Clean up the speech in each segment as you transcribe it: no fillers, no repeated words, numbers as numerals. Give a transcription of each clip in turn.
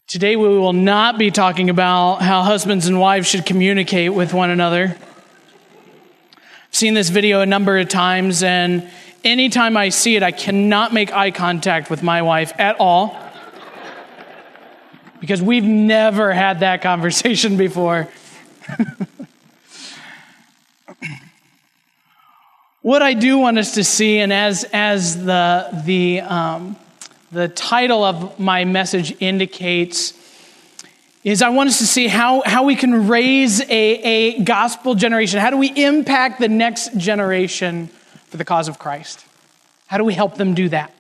Today we will not be talking about how husbands and wives should communicate with one another. I've seen this video a number of times, and anytime I see it, I cannot make eye contact with my wife at all because we've never had that conversation before. What I do want us to see, and as the title of my message indicates, is I want us to see how we can raise a gospel generation. How do we impact the next generation for the cause of Christ? How do we help them do that?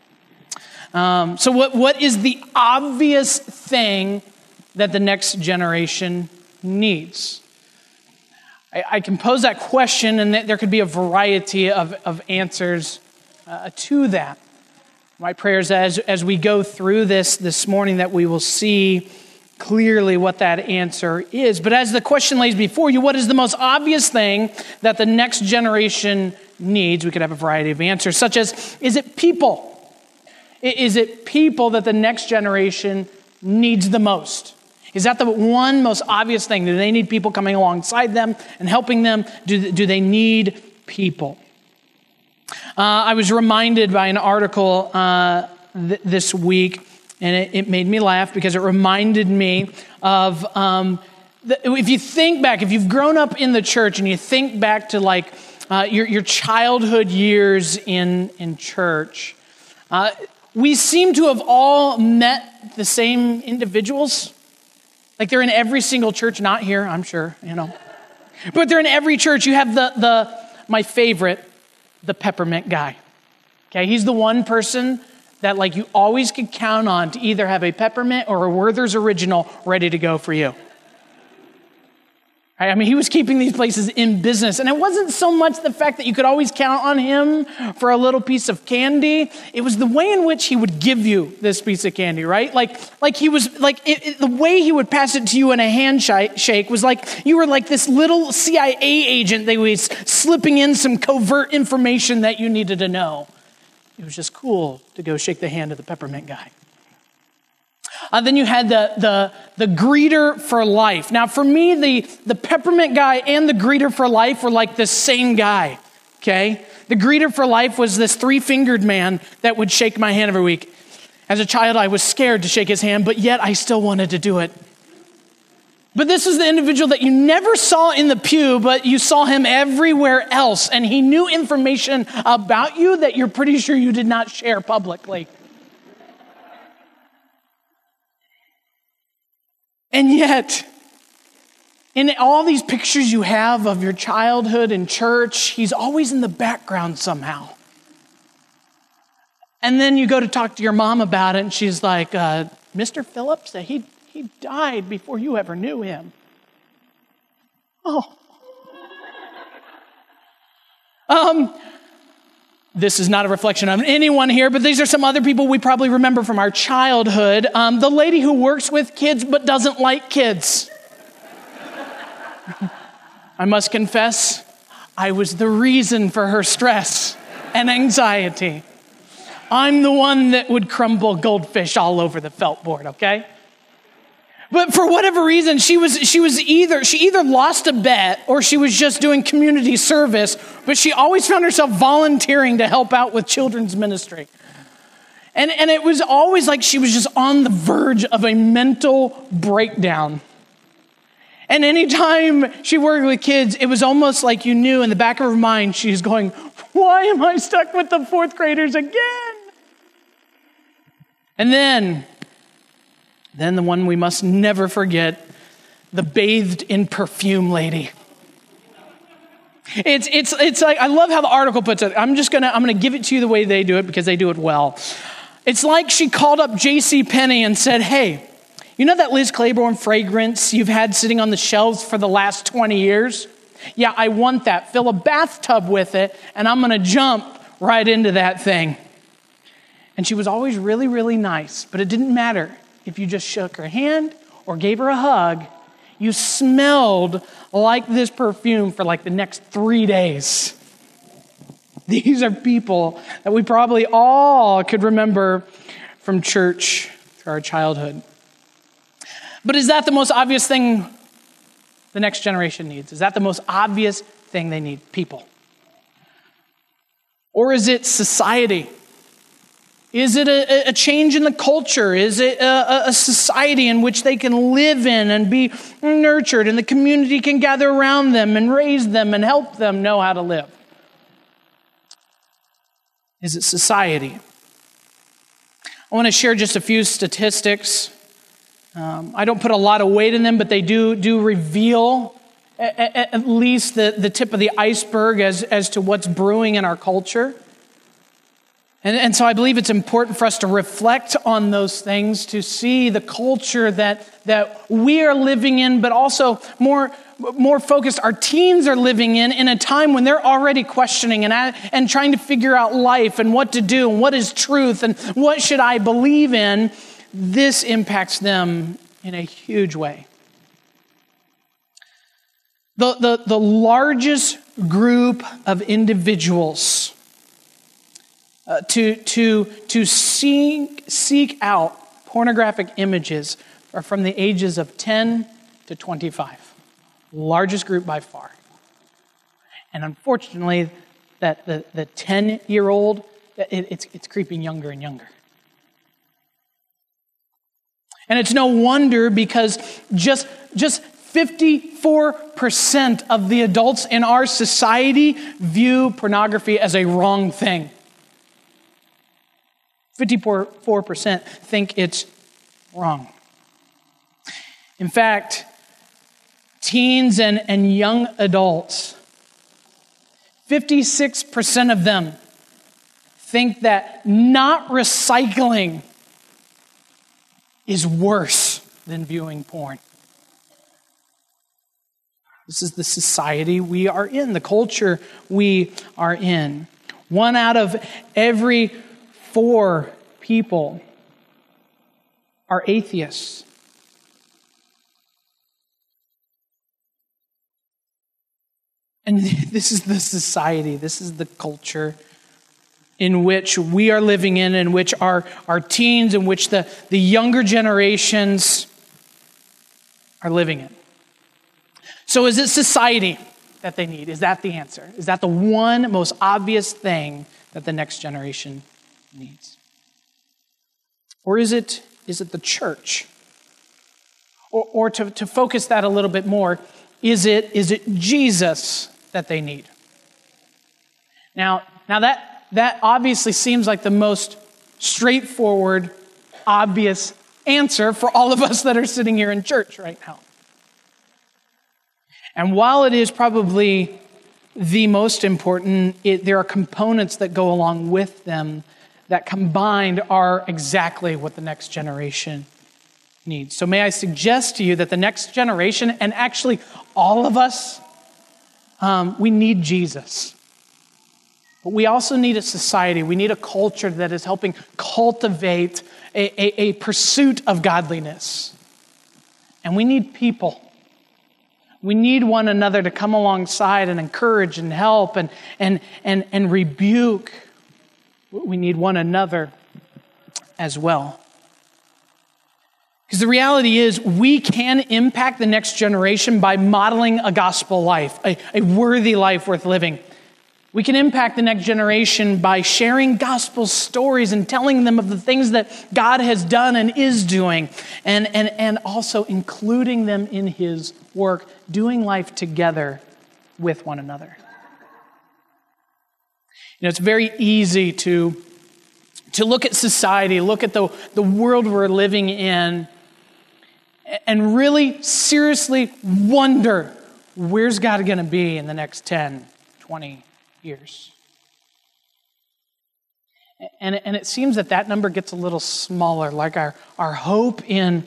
So what is the obvious thing that the next generation needs? I can pose that question, and there could be a variety of answers to that. My prayer is as we go through this morning that we will see clearly what that answer is. But as the question lays before you, what is the most obvious thing that the next generation needs? We could have a variety of answers, such as, is it people? Is it people that the next generation needs the most? Is that the one most obvious thing? Do they need people coming alongside them and helping them? Do they need people? I was reminded by an article this week, and it made me laugh because it reminded me of, if you think back, if you've grown up in the church and you think back to like your childhood years in church, we seem to have all met the same individuals. Like they're in every single church, not here, I'm sure, but they're in every church. You have my favorite, the peppermint guy. Okay, he's the one person that like you always could count on to either have a peppermint or a Werther's Original ready to go for you. Right? I mean, he was keeping these places in business, and it wasn't so much the fact that you could always count on him for a little piece of candy. It was the way in which he would give you this piece of candy, right? Like he was like the way he would pass it to you in a handshake was like you were like this little CIA agent that was slipping in some covert information that you needed to know. It was just cool to go shake the hand of the peppermint guy. Then you had the greeter for life. Now, for me, the peppermint guy and the greeter for life were like the same guy, okay? The greeter for life was this three-fingered man that would shake my hand every week. As a child, I was scared to shake his hand, but yet I still wanted to do it. But this is the individual that you never saw in the pew, but you saw him everywhere else, and he knew information about you that you're pretty sure you did not share publicly. And yet, in all these pictures you have of your childhood in church, he's always in the background somehow. And then you go to talk to your mom about it, and she's like, Mr. Phillips, he died before you ever knew him. Oh. This is not a reflection on anyone here, but these are some other people we probably remember from our childhood. The lady who works with kids but doesn't like kids. I must confess, I was the reason for her stress and anxiety. I'm the one that would crumble goldfish all over the felt board, okay? But for whatever reason, she either lost a bet or she was just doing community service, but she always found herself volunteering to help out with children's ministry. And it was always like she was just on the verge of a mental breakdown. And anytime she worked with kids, it was almost like you knew in the back of her mind, she's going, why am I stuck with the fourth graders again? And then the one we must never forget, the bathed in perfume lady. It's like, I love how the article puts it. I'm gonna give it to you the way they do it because they do it well. It's like she called up JCPenney and said, hey, you know that Liz Claiborne fragrance you've had sitting on the shelves for the last 20 years? Yeah, I want that. Fill a bathtub with it, and I'm gonna jump right into that thing. And she was always really, really nice, but it didn't matter. If you just shook her hand or gave her a hug, you smelled like this perfume for like the next 3 days. These are people that we probably all could remember from church through our childhood. But is that the most obvious thing the next generation needs? Is that the most obvious thing they need? People. Or is it society? Is it a change in the culture? Is it a society in which they can live in and be nurtured and the community can gather around them and raise them and help them know how to live? Is it society? I want to share just a few statistics. I don't put a lot of weight in them, but they do reveal at least the tip of the iceberg as to what's brewing in our culture. And so I believe it's important for us to reflect on those things, to see the culture that we are living in, but also more focused, our teens are living in a time when they're already questioning and trying to figure out life and what to do and what is truth and what should I believe in. This impacts them in a huge way. The largest group of individuals to seek out pornographic images are from the ages of 10 to 25. Largest group by far. And unfortunately, that the 10-year-old, it's creeping younger and younger. And it's no wonder because just 54% of the adults in our society view pornography as a wrong thing. 54% think it's wrong. In fact, teens and young adults, 56% of them think that not recycling is worse than viewing porn. This is the society we are in, the culture we are in. 1 out of every 4 people are atheists. And this is the society, this is the culture in which we are living in which our teens, in which the younger generations are living in. So is it society that they need? Is that the answer? Is that the one most obvious thing that the next generation needs? Or is it the church? Or to focus that a little bit more, is it Jesus that they need? Now that obviously seems like the most straightforward, obvious answer for all of us that are sitting here in church right now. And while it is probably the most important, there are components that go along with them that combined are exactly what the next generation needs. So may I suggest to you that the next generation, and actually all of us, we need Jesus. But we also need a society. We need a culture that is helping cultivate a pursuit of godliness. And we need people. We need one another to come alongside and encourage and help and rebuke. We need one another as well. Because the reality is we can impact the next generation by modeling a gospel life, a worthy life worth living. We can impact the next generation by sharing gospel stories and telling them of the things that God has done and is doing, and also including them in His work, doing life together with one another. You know, it's very easy to look at society, look at the world we're living in, and really seriously wonder, where's God going to be in the next 10, 20 years? And it seems that number gets a little smaller, like our hope in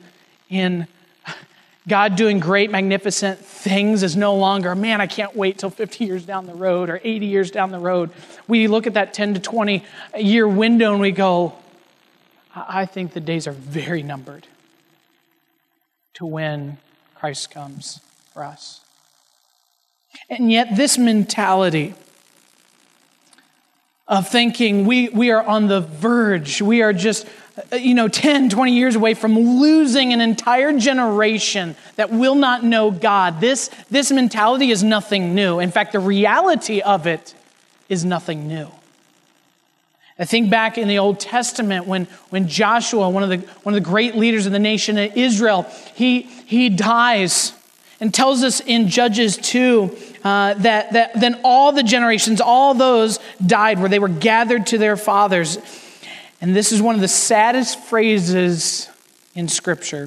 God doing great, magnificent things is no longer, man, I can't wait till 50 years down the road or 80 years down the road. We look at that 10 to 20 year window and we go, I think the days are very numbered to when Christ comes for us. And yet this mentality of thinking we are on the verge, we are just 10, 20 years away from losing an entire generation that will not know God. This mentality is nothing new. In fact, the reality of it is nothing new. I think back in the Old Testament when Joshua, one of the great leaders of the nation of Israel, he dies and tells us in Judges 2 that then all the generations, all those died where they were gathered to their fathers. And this is one of the saddest phrases in Scripture.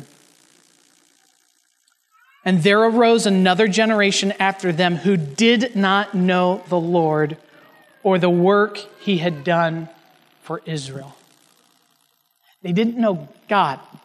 And there arose another generation after them who did not know the Lord or the work he had done for Israel. They didn't know God. In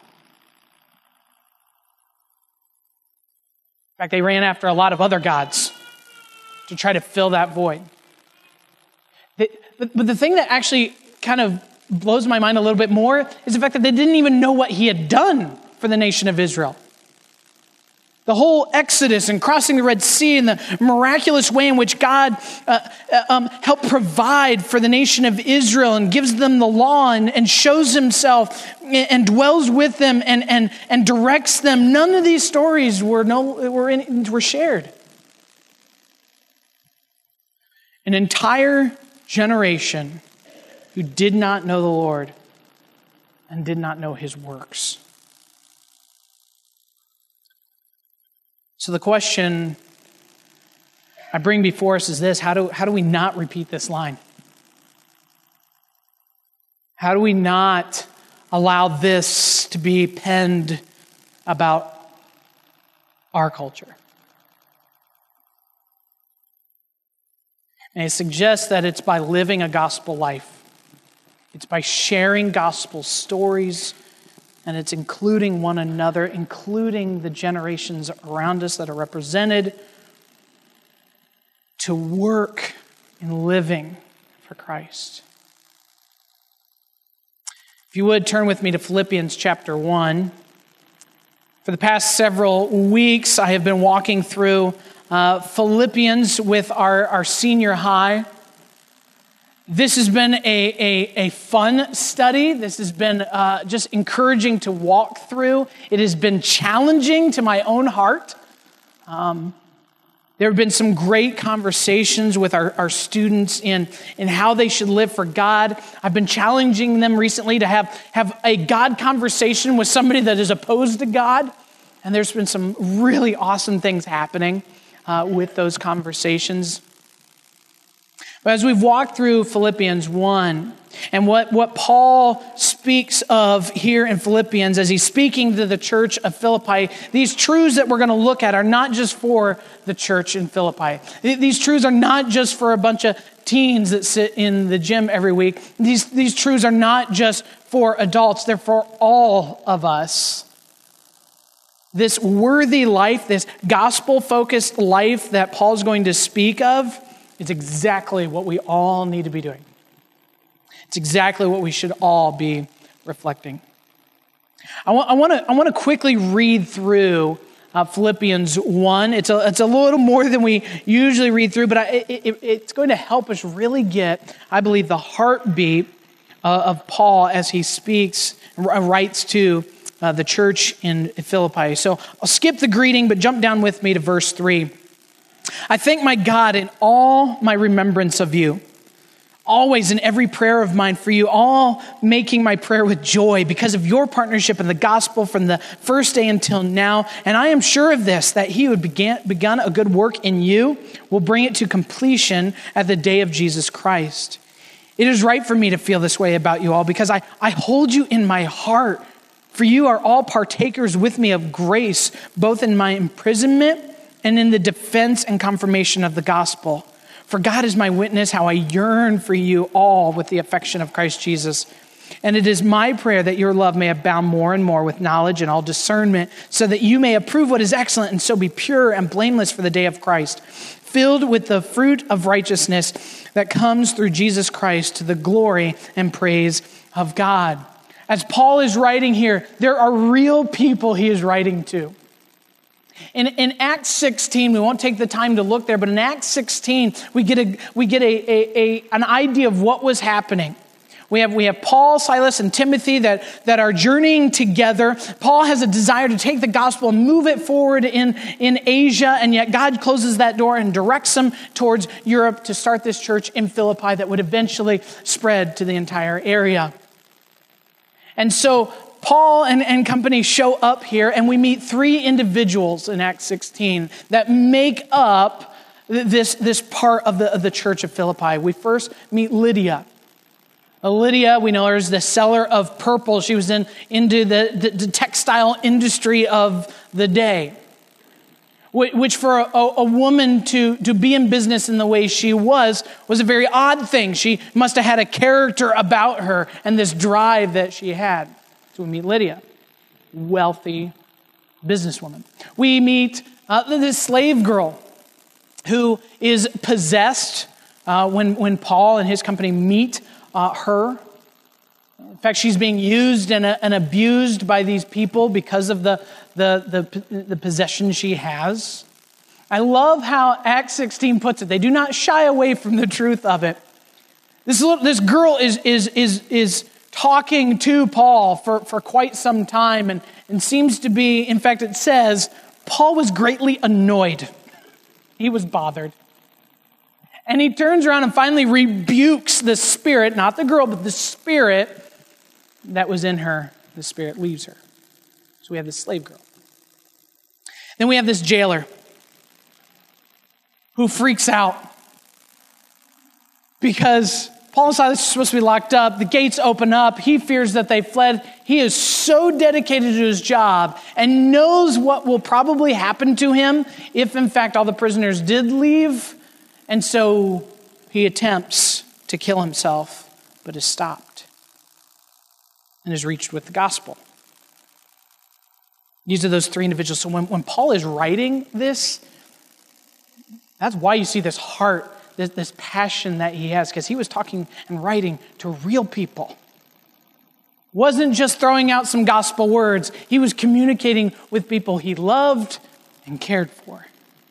fact, they ran after a lot of other gods to try to fill that void. But the thing that actually kind of blows my mind a little bit more is the fact that they didn't even know what he had done for the nation of Israel. The whole Exodus and crossing the Red Sea and the miraculous way in which God helped provide for the nation of Israel and gives them the law and shows himself and dwells with them and directs them. None of these stories were shared. An entire generation who did not know the Lord and did not know his works. So the question I bring before us is this: how do we not repeat this line? How do we not allow this to be penned about our culture? And I suggest that it's by living a gospel life. It's by sharing gospel stories, and it's including one another, including the generations around us that are represented, to work in living for Christ. If you would, turn with me to Philippians chapter 1. For the past several weeks, I have been walking through Philippians with our senior high. This has been a fun study. This has been just encouraging to walk through. It has been challenging to my own heart. There have been some great conversations with our students in how they should live for God. I've been challenging them recently to have a God conversation with somebody that is opposed to God. And there's been some really awesome things happening with those conversations. But as we've walked through Philippians 1, and what Paul speaks of here in Philippians as he's speaking to the church of Philippi, these truths that we're going to look at are not just for the church in Philippi. These truths are not just for a bunch of teens that sit in the gym every week. These truths are not just for adults. They're for all of us. This worthy life, this gospel-focused life that Paul's going to speak of, it's exactly what we all need to be doing. It's exactly what we should all be reflecting. I want to quickly read through Philippians 1. It's a little more than we usually read through, but it's going to help us really get, I believe, the heartbeat of Paul as he speaks and writes to the church in Philippi. So I'll skip the greeting, but jump down with me to verse 3. I thank my God in all my remembrance of you, always in every prayer of mine for you, all making my prayer with joy because of your partnership in the gospel from the first day until now. And I am sure of this, that he who begun a good work in you will bring it to completion at the day of Jesus Christ. It is right for me to feel this way about you all because I hold you in my heart. For you are all partakers with me of grace, both in my imprisonment and in the defense and confirmation of the gospel. For God is my witness how I yearn for you all with the affection of Christ Jesus. And it is my prayer that your love may abound more and more with knowledge and all discernment, so that you may approve what is excellent and so be pure and blameless for the day of Christ, filled with the fruit of righteousness that comes through Jesus Christ to the glory and praise of God. As Paul is writing here, there are real people he is writing to. In Acts 16, we won't take the time to look there, but in Acts 16, we get an idea of what was happening. We have Paul, Silas, and Timothy that are journeying together. Paul has a desire to take the gospel and move it forward in Asia, and yet God closes that door and directs him towards Europe to start this church in Philippi that would eventually spread to the entire area. And so Paul and company show up here, and we meet three individuals in Acts 16 that make up this part of the church of Philippi. We first meet Lydia. Lydia, we know her as the seller of purple. She was into the textile industry of the day, which for a woman to be in business in the way she was a very odd thing. She must have had a character about her and this drive that she had. So we meet Lydia, wealthy businesswoman. We meet this slave girl who is possessed when Paul and his company meet her. In fact, she's being used and abused by these people because of the possession she has. I love how Acts 16 puts it. They do not shy away from the truth of it. This girl is talking to Paul for quite some time and seems to be, in fact, it says, Paul was greatly annoyed. He was bothered. And he turns around and finally rebukes the spirit, not the girl, but the spirit that was in her. The spirit leaves her. So we have this slave girl. Then we have this jailer who freaks out because Paul and Silas are supposed to be locked up. The gates open up. He fears that they fled. He is so dedicated to his job and knows what will probably happen to him if, in fact, all the prisoners did leave. And so he attempts to kill himself, but is stopped and is reached with the gospel. These are those three individuals. So when Paul is writing this, that's why you see this heart, this passion that he has, because he was talking and writing to real people. Wasn't just throwing out some gospel words. He was communicating with people he loved and cared for.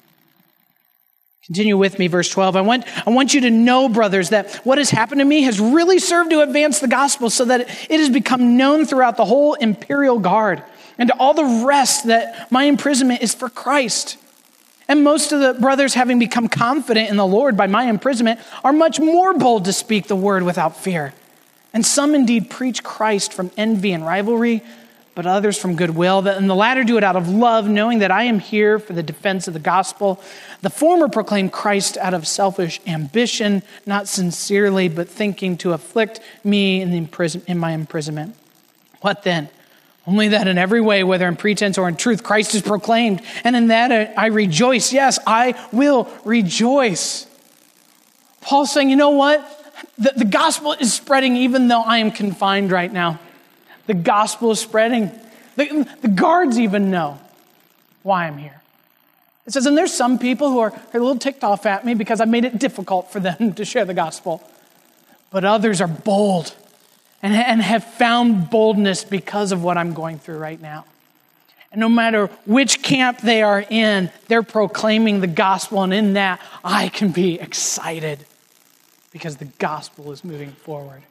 Continue with me, verse 12. I want you to know, brothers, that what has happened to me has really served to advance the gospel so that it has become known throughout the whole imperial guard and to all the rest that my imprisonment is for Christ. And most of the brothers, having become confident in the Lord by my imprisonment, are much more bold to speak the word without fear. And some indeed preach Christ from envy and rivalry, but others from goodwill. And the latter do it out of love, knowing that I am here for the defense of the gospel. The former proclaim Christ out of selfish ambition, not sincerely, but thinking to afflict me in my imprisonment. What then? Only that in every way, whether in pretense or in truth, Christ is proclaimed. And in that I rejoice. Yes, I will rejoice. Paul's saying, you know what? The gospel is spreading even though I am confined right now. The gospel is spreading. The guards even know why I'm here. It says, and there's some people who are a little ticked off at me because I made it difficult for them to share the gospel. But others are bold and have found boldness because of what I'm going through right now. And no matter which camp they are in, they're proclaiming the gospel. And in that, I can be excited because the gospel is moving forward.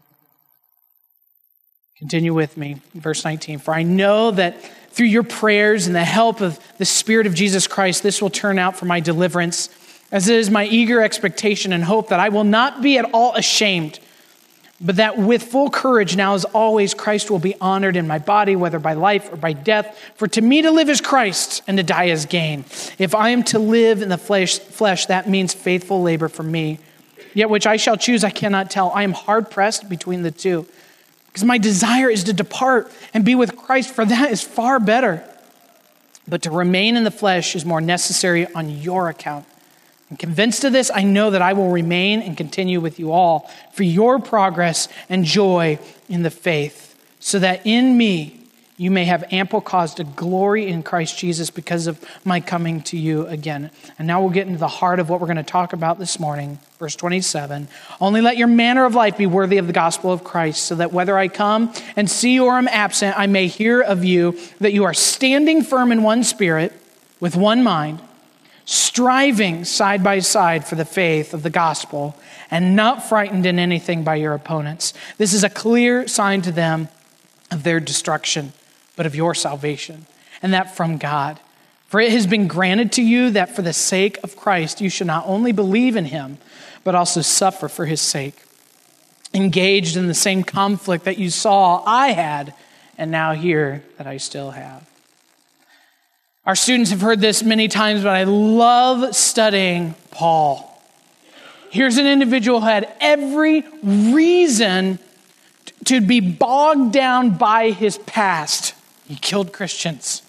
Continue with me, verse 19. For I know that through your prayers and the help of the Spirit of Jesus Christ, this will turn out for my deliverance, as it is my eager expectation and hope that I will not be at all ashamed, but that with full courage now as always, Christ will be honored in my body, whether by life or by death. For to me to live is Christ and to die is gain. If I am to live in the flesh, that means faithful labor for me. Yet which I shall choose, I cannot tell. I am hard pressed between the two. Because my desire is to depart and be with Christ, for that is far better. But to remain in the flesh is more necessary on your account. And convinced of this, I know that I will remain and continue with you all for your progress and joy in the faith, so that in me you may have ample cause to glory in Christ Jesus because of my coming to you again. And now we'll get into the heart of what we're going to talk about this morning. Verse 27, only let your manner of life be worthy of the gospel of Christ, so that whether I come and see you or am absent, I may hear of you that you are standing firm in one spirit, with one mind. striving side by side for the faith of the gospel, and not frightened in anything by your opponents. This is a clear sign to them of their destruction, but of your salvation, and that from God. For it has been granted to you that for the sake of Christ you should not only believe in him, but also suffer for his sake, engaged in the same conflict that you saw I had, and now hear that I still have. Our students have heard this many times, but I love studying Paul. Here's an individual who had every reason to be bogged down by his past. He killed Christians.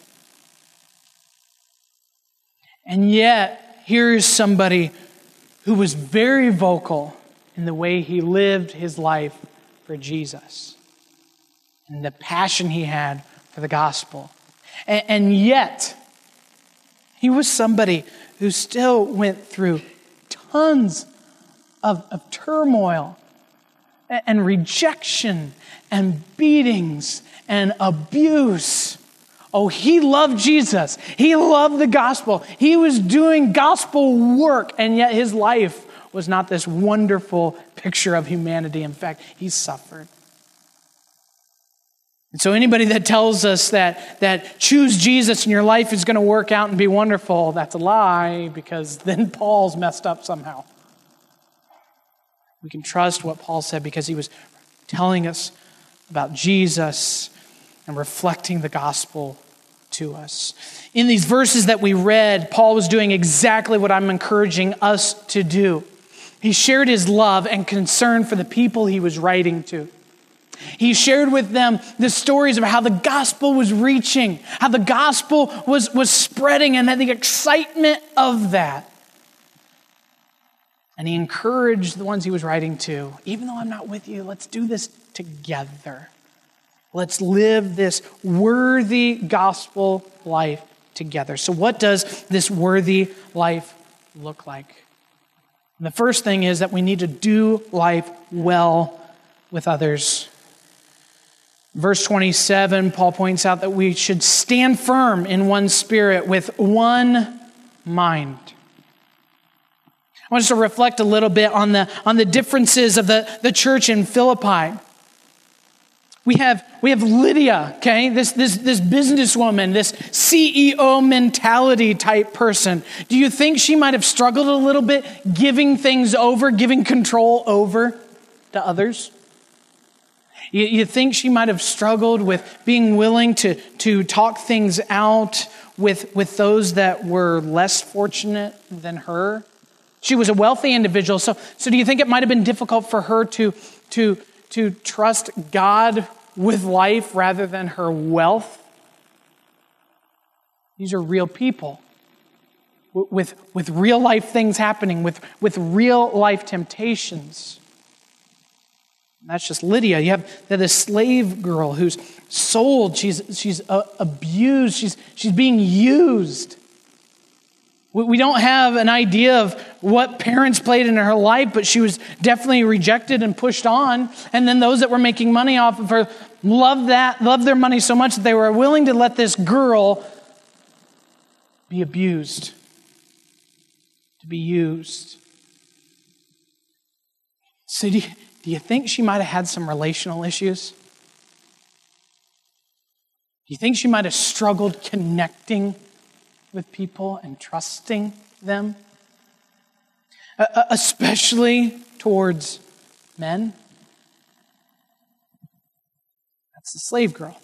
And yet, here is somebody who was very vocal in the way he lived his life for Jesus and the passion he had for the gospel. And yet, he was somebody who still went through tons of turmoil and rejection and beatings and abuse. Oh, he loved Jesus. He loved the gospel. He was doing gospel work, and yet his life was not this wonderful picture of humanity. In fact, he suffered. And so anybody that tells us that choose Jesus and your life is going to work out and be wonderful, that's a lie, because then Paul's messed up somehow. We can trust what Paul said because he was telling us about Jesus and reflecting the gospel to us. In these verses that we read, Paul was doing exactly what I'm encouraging us to do. He shared his love and concern for the people he was writing to. He shared with them the stories of how the gospel was reaching, how the gospel was spreading, and the excitement of that. And he encouraged the ones he was writing to, even though I'm not with you, let's do this together. Let's live this worthy gospel life together. So what does this worthy life look like? And the first thing is that we need to do life well with others. Verse 27, Paul points out that we should stand firm in one spirit with one mind. I want us to reflect a little bit on the differences of the church in Philippi. We have Lydia, okay, this businesswoman, this CEO mentality type person. Do you think she might have struggled a little bit giving things over, giving control over to others? You think she might have struggled with being willing to talk things out with those that were less fortunate than her? She was a wealthy individual, so do you think it might have been difficult for her to trust God with life rather than her wealth? These are real people with real life things happening, with real life temptations. And that's just Lydia. You have this slave girl who's sold. She's abused. She's being used. We don't have an idea of what parents played in her life, but she was definitely rejected and pushed on. And then those that were making money off of her loved their money so much that they were willing to let this girl be abused, to be used. So do you think she might have had some relational issues? Do you think she might have struggled connecting with people and trusting them? Especially towards men? That's the slave girl.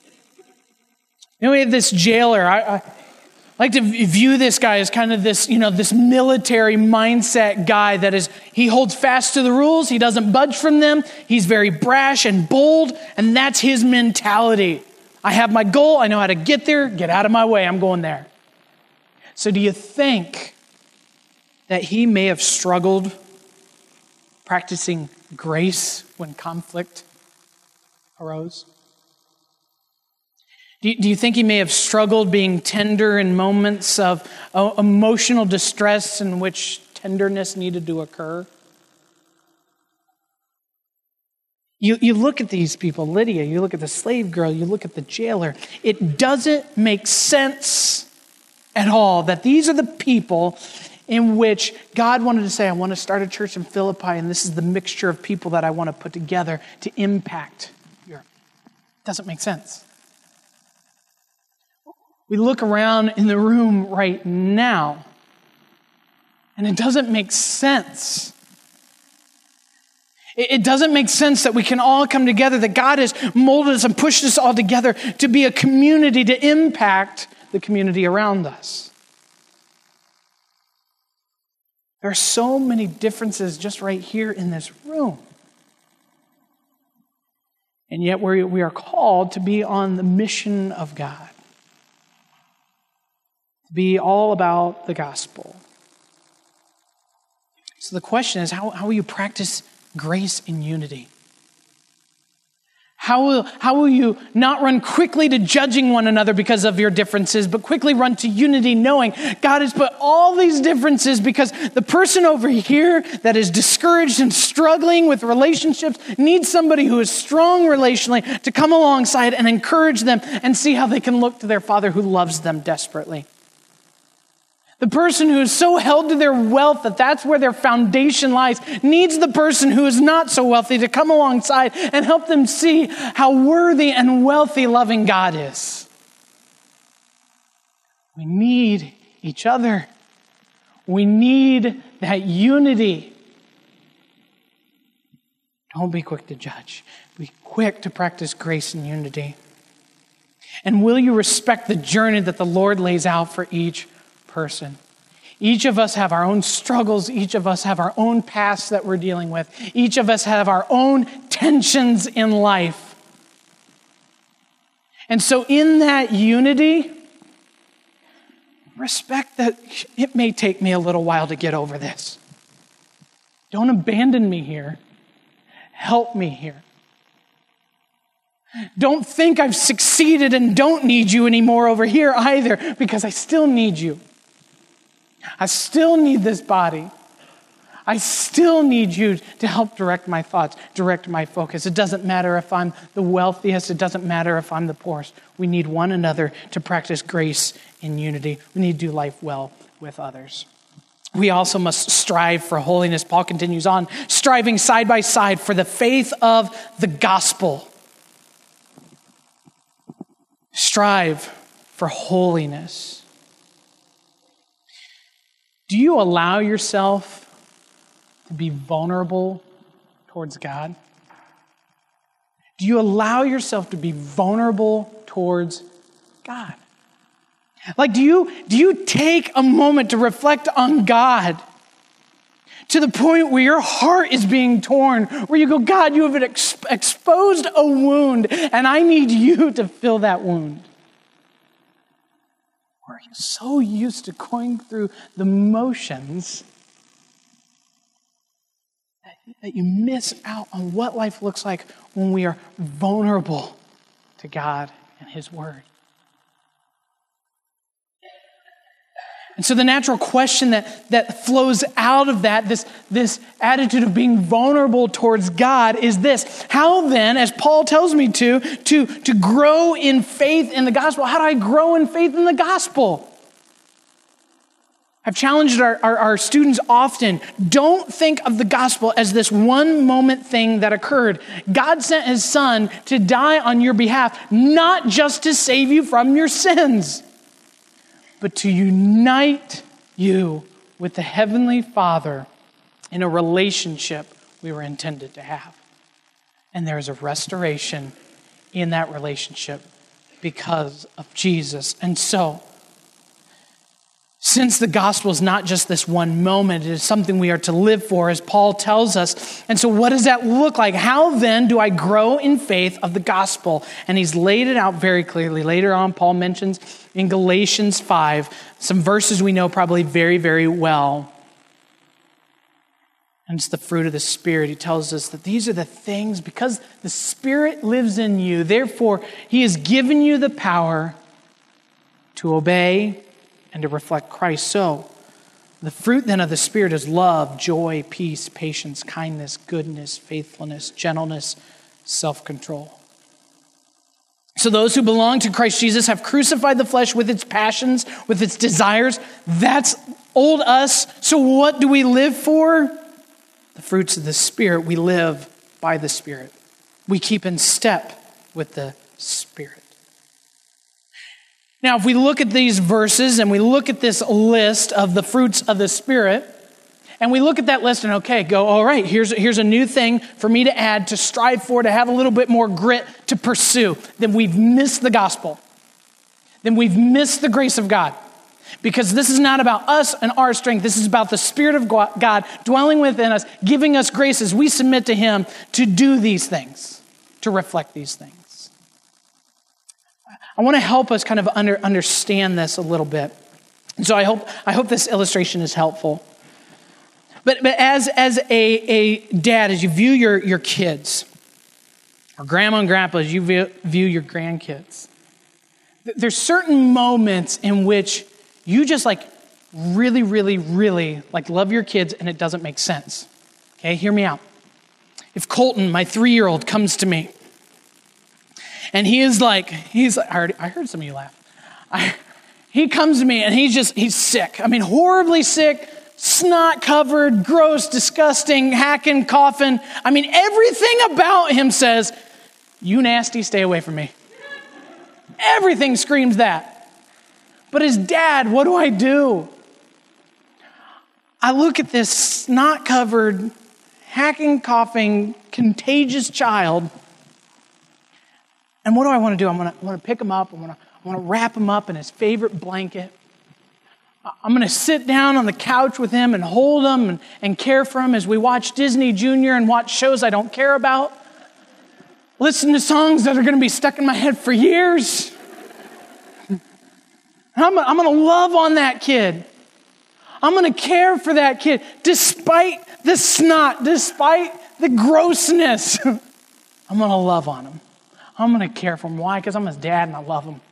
We have this jailer. I like to view this guy as kind of this, this military mindset guy that he holds fast to the rules. He doesn't budge from them. He's very brash and bold, and that's his mentality. I have my goal. I know how to get there. Get out of my way. I'm going there. So do you think that he may have struggled practicing grace when conflict arose? Do you think he may have struggled being tender in moments of emotional distress in which tenderness needed to occur? You look at these people, Lydia, you look at the slave girl, you look at the jailer. It doesn't make sense at all that these are the people in which God wanted to say, I want to start a church in Philippi, and this is the mixture of people that I want to put together to impact Europe. Doesn't make sense. We look around in the room right now, and it doesn't make sense. It doesn't make sense that we can all come together, that God has molded us and pushed us all together to be a community to impact the community around us. There are so many differences just right here in this room. And yet we are called to be on the mission of God. To be all about the gospel. So the question is, how will you practice grace in unity? How will you not run quickly to judging one another because of your differences, but quickly run to unity knowing God has put all these differences because the person over here that is discouraged and struggling with relationships needs somebody who is strong relationally to come alongside and encourage them and see how they can look to their Father who loves them desperately. The person who is so held to their wealth that that's where their foundation lies needs the person who is not so wealthy to come alongside and help them see how worthy and wealthy loving God is. We need each other. We need that unity. Don't be quick to judge. Be quick to practice grace and unity. And will you respect the journey that the Lord lays out for each person? Each of us have our own struggles. Each of us have our own past that we're dealing with. Each of us have our own tensions in life. And so in that unity, respect that it may take me a little while to get over this. Don't abandon me here. Help me here. Don't think I've succeeded and don't need you anymore over here either, because I still need you. I still need this body. I still need you to help direct my thoughts, direct my focus. It doesn't matter if I'm the wealthiest. It doesn't matter if I'm the poorest. We need one another to practice grace in unity. We need to do life well with others. We also must strive for holiness. Paul continues on, striving side by side for the faith of the gospel. Strive for holiness. Do you allow yourself to be vulnerable towards God? Do you allow yourself to be vulnerable towards God? Like, do you take a moment to reflect on God to the point where your heart is being torn, where you go, God, you have exposed a wound, and I need you to fill that wound? Or are you so used to going through the motions that you miss out on what life looks like when we are vulnerable to God and His Word? And so the natural question that flows out of that, this attitude of being vulnerable towards God, is this: how then, as Paul tells me to grow in faith in the gospel, how do I grow in faith in the gospel? I've challenged our students often, don't think of the gospel as this one moment thing that occurred. God sent His Son to die on your behalf, not just to save you from your sins, but to unite you with the Heavenly Father in a relationship we were intended to have. And there is a restoration in that relationship because of Jesus. And so, since the gospel is not just this one moment, it is something we are to live for, as Paul tells us. And so what does that look like? How then do I grow in faith of the gospel? And he's laid it out very clearly. Later on, Paul mentions in Galatians 5, some verses we know probably very, very well. And it's the fruit of the Spirit. He tells us that these are the things, because the Spirit lives in you, therefore He has given you the power to obey and to reflect Christ. So, the fruit then of the Spirit is love, joy, peace, patience, kindness, goodness, faithfulness, gentleness, self-control. So those who belong to Christ Jesus have crucified the flesh with its passions, with its desires. That's old us. So what do we live for? The fruits of the Spirit. We live by the Spirit. We keep in step with the Spirit. Now, if we look at these verses and we look at this list of the fruits of the Spirit, and we look at that list and all right, here's a new thing for me to add, to strive for, to have a little bit more grit to pursue, then we've missed the gospel. Then we've missed the grace of God. Because this is not about us and our strength. This is about the Spirit of God dwelling within us, giving us grace as we submit to Him to do these things, to reflect these things. I want to help us kind of understand this a little bit. And so I hope this illustration is helpful. But as a dad, as you view your kids, or grandma and grandpa, as you view your grandkids, there's certain moments in which you just really, really, really love your kids and it doesn't make sense. Okay, hear me out. If Colton, my 3-year-old, comes to me and he's like, I heard some of you laugh. He comes to me and he's sick. I mean, horribly sick. Snot covered, gross, disgusting, hacking, coughing. I mean, everything about him says, "You nasty, stay away from me." Everything screams that. But as dad, what do? I look at this snot covered, hacking, coughing, contagious child, and what do I want to do? I want to pick him up. I want to wrap him up in his favorite blanket. I'm going to sit down on the couch with him and hold him and care for him as we watch Disney Junior and watch shows I don't care about. Listen to songs that are going to be stuck in my head for years. I'm going to love on that kid. I'm going to care for that kid despite the snot, despite the grossness. I'm going to love on him. I'm going to care for him. Why? Because I'm his dad and I love him.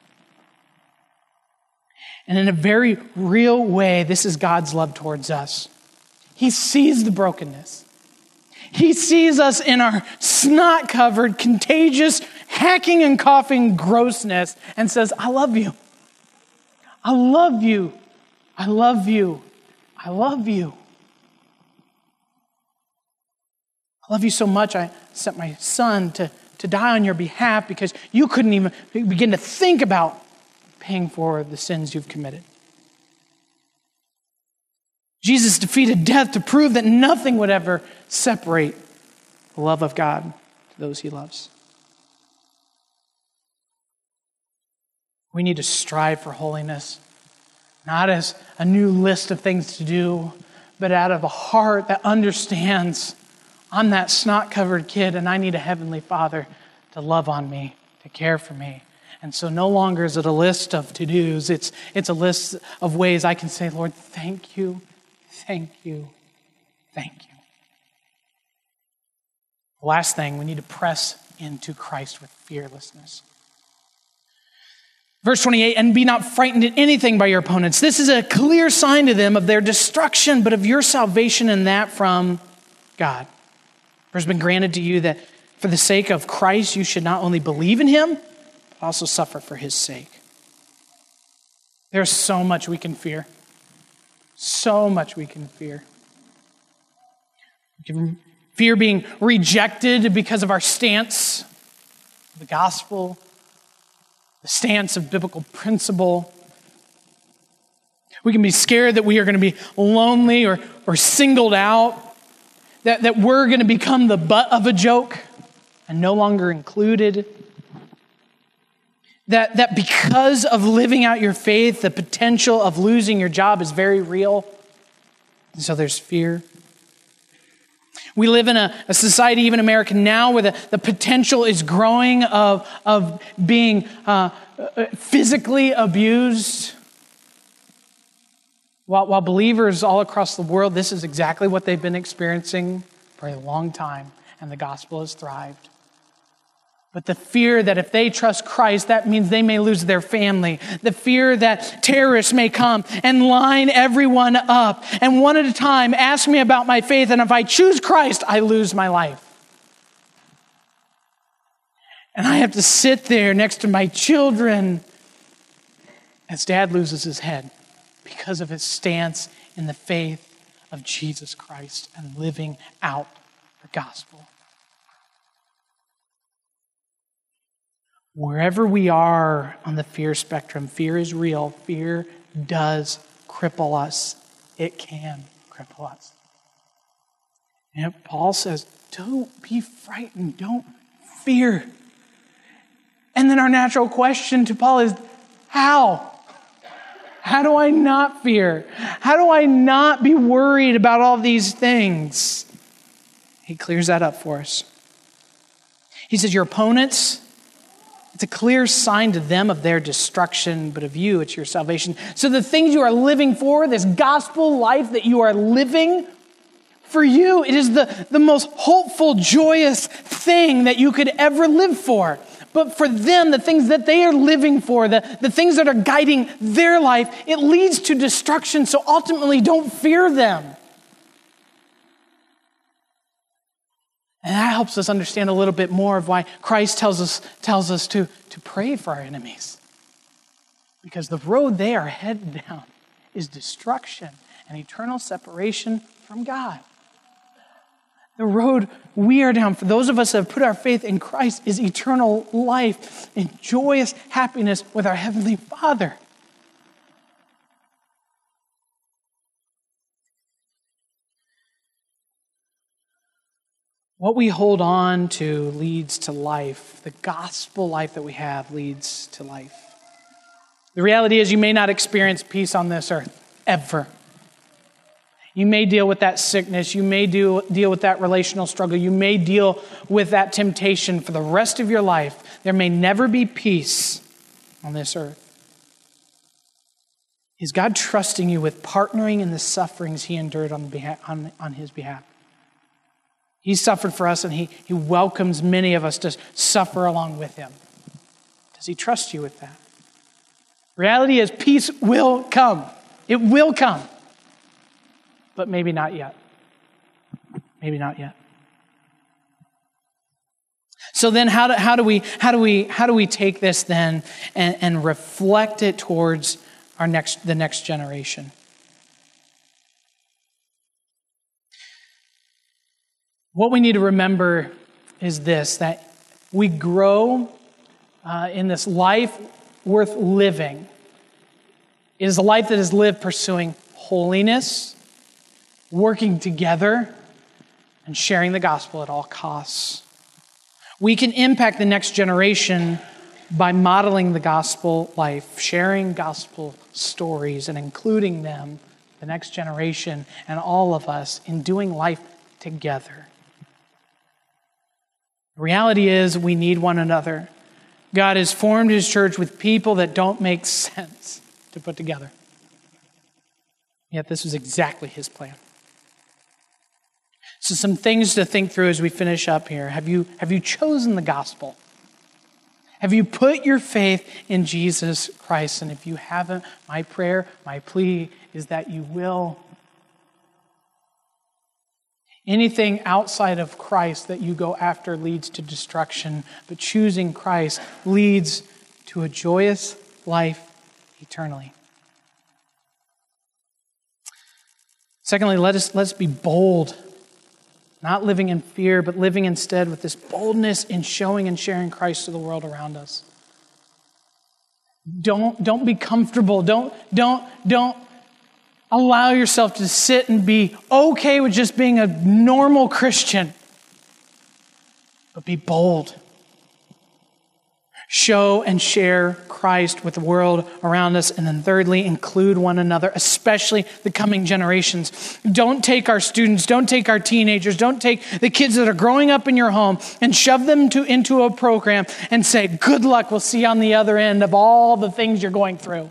And in a very real way, this is God's love towards us. He sees the brokenness. He sees us in our snot-covered, contagious, hacking and coughing grossness and says, "I love you. I love you. I love you. I love you. I love you so much I sent my son to die on your behalf because you couldn't even begin to think about paying for the sins you've committed." Jesus defeated death to prove that nothing would ever separate the love of God to those He loves. We need to strive for holiness, not as a new list of things to do, but out of a heart that understands I'm that snot-covered kid and I need a heavenly Father to love on me, to care for me. And so no longer is it a list of to-dos. It's a list of ways I can say, "Lord, thank you, thank you, thank you." The last thing, we need to press into Christ with fearlessness. Verse 28, "And be not frightened at anything by your opponents. This is a clear sign to them of their destruction, but of your salvation, and that from God. For it has been granted to you that for the sake of Christ you should not only believe in Him, but also suffer for His sake." There's so much we can fear. So much we can fear. We can fear being rejected because of our stance of the gospel, the stance of biblical principle. We can be scared that we are going to be lonely or singled out, that we're going to become the butt of a joke and no longer included. That because of living out your faith, the potential of losing your job is very real. And so there's fear. We live in a society, even America now, where the potential is growing of being physically abused. While believers all across the world, this is exactly what they've been experiencing for a long time, and the gospel has thrived. But the fear that if they trust Christ, that means they may lose their family. The fear that terrorists may come and line everyone up and one at a time ask me about my faith, and if I choose Christ, I lose my life. And I have to sit there next to my children as dad loses his head because of his stance in the faith of Jesus Christ and living out the gospel. Wherever we are on the fear spectrum, fear is real. Fear does cripple us. It can cripple us. And Paul says, don't be frightened. Don't fear. And then our natural question to Paul is, how? How do I not fear? How do I not be worried about all these things? He clears that up for us. He says, your opponents, it's a clear sign to them of their destruction, but of you, it's your salvation. So the things you are living for, this gospel life that you are living, for you, it is the most hopeful, joyous thing that you could ever live for. But for them, the things that they are living for, the things that are guiding their life, it leads to destruction. So ultimately, don't fear them. And that helps us understand a little bit more of why Christ tells us to pray for our enemies. Because the road they are headed down is destruction and eternal separation from God. The road we are down, for those of us that have put our faith in Christ, is eternal life and joyous happiness with our Heavenly Father. What we hold on to leads to life. The gospel life that we have leads to life. The reality is you may not experience peace on this earth, ever. You may deal with that sickness. You may deal with that relational struggle. You may deal with that temptation for the rest of your life. There may never be peace on this earth. Is God trusting you with partnering in the sufferings he endured on his behalf? He suffered for us, and he welcomes many of us to suffer along with him. Does he trust you with that? Reality is peace will come. It will come. But maybe not yet. Maybe not yet. So then how do we take this then and reflect it towards the next generation? What we need to remember is this, that we grow in this life worth living. It is a life that is lived pursuing holiness, working together, and sharing the gospel at all costs. We can impact the next generation by modeling the gospel life, sharing gospel stories, and including them, the next generation, and all of us in doing life together. The reality is we need one another. God has formed his church with people that don't make sense to put together. Yet this was exactly his plan. So some things to think through as we finish up here. Have you chosen the gospel? Have you put your faith in Jesus Christ? And if you haven't, my prayer, my plea is that you will. Anything outside of Christ that you go after leads to destruction, but choosing Christ leads to a joyous life eternally. Secondly, let's be bold. Not living in fear, but living instead with this boldness in showing and sharing Christ to the world around us. Don't be comfortable. Don't allow yourself to sit and be okay with just being a normal Christian. But be bold. Show and share Christ with the world around us. And then thirdly, include one another, especially the coming generations. Don't take our students, don't take our teenagers, don't take the kids that are growing up in your home and shove them into a program and say, good luck, we'll see you on the other end of all the things you're going through.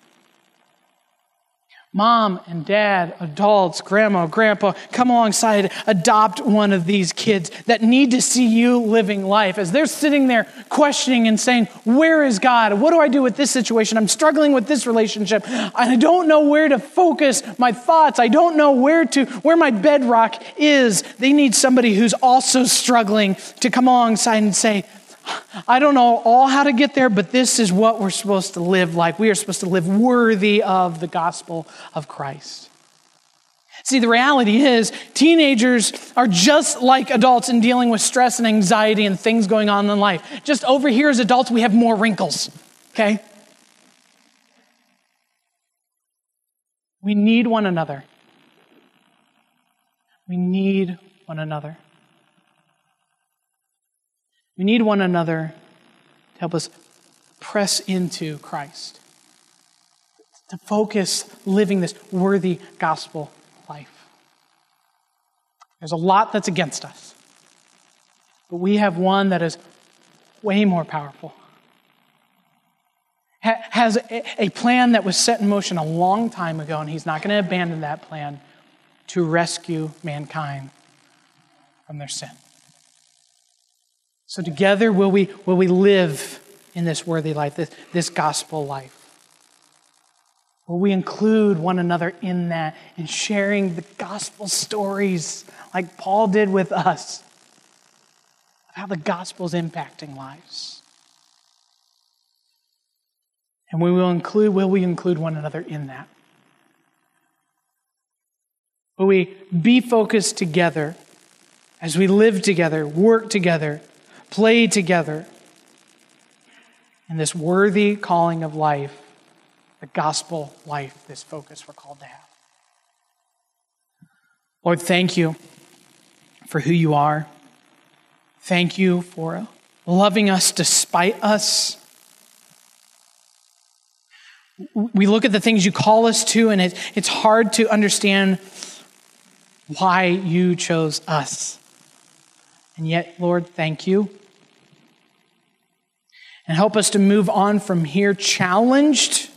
Mom and dad, adults, grandma, grandpa, come alongside, adopt one of these kids that need to see you living life. As they're sitting there questioning and saying, where is God? What do I do with this situation? I'm struggling with this relationship. I don't know where to focus my thoughts. I don't know where my bedrock is. They need somebody who's also struggling to come alongside and say, I don't know all how to get there, but this is what we're supposed to live like. We are supposed to live worthy of the gospel of Christ. See, the reality is teenagers are just like adults in dealing with stress and anxiety and things going on in life. Just over here as adults, we have more wrinkles, okay? We need one another. We need one another. We need one another to help us press into Christ, to focus living this worthy gospel life. There's a lot that's against us, but we have one that is way more powerful, has a plan that was set in motion a long time ago, and he's not going to abandon that plan to rescue mankind from their sin. So together will we live in this worthy life, this gospel life? Will we include one another in that and sharing the gospel stories like Paul did with us of how the gospel is impacting lives? And will we include one another in that? Will we be focused together as we live together, work together, play together in this worthy calling of life, the gospel life, this focus we're called to have? Lord, thank you for who you are. Thank you for loving us despite us. We look at the things you call us to, and it's hard to understand why you chose us. And yet, Lord, thank you. And help us to move on from here challenged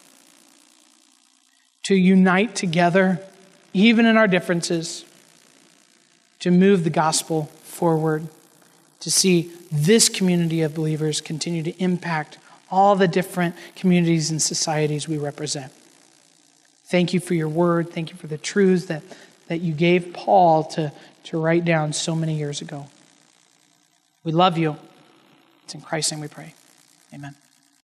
to unite together, even in our differences, to move the gospel forward, to see this community of believers continue to impact all the different communities and societies we represent. Thank you for your word. Thank you for the truths that you gave Paul to write down so many years ago. We love you. It's in Christ's name we pray. Amen.